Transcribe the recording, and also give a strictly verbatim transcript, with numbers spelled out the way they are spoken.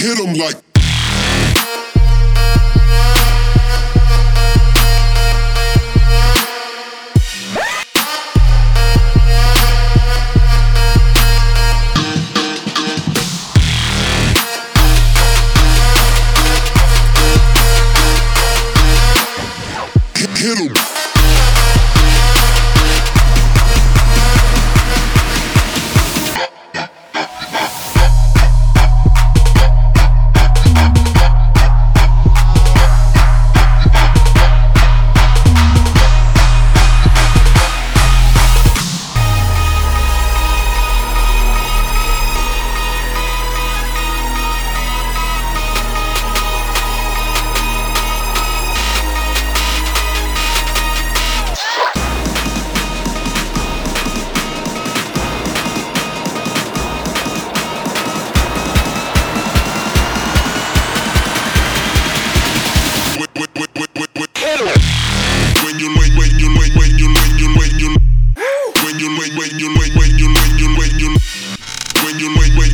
hit 'em like. Hit 'em. When you when when you when when you when you when you when you when when you when when you when you when you when you when when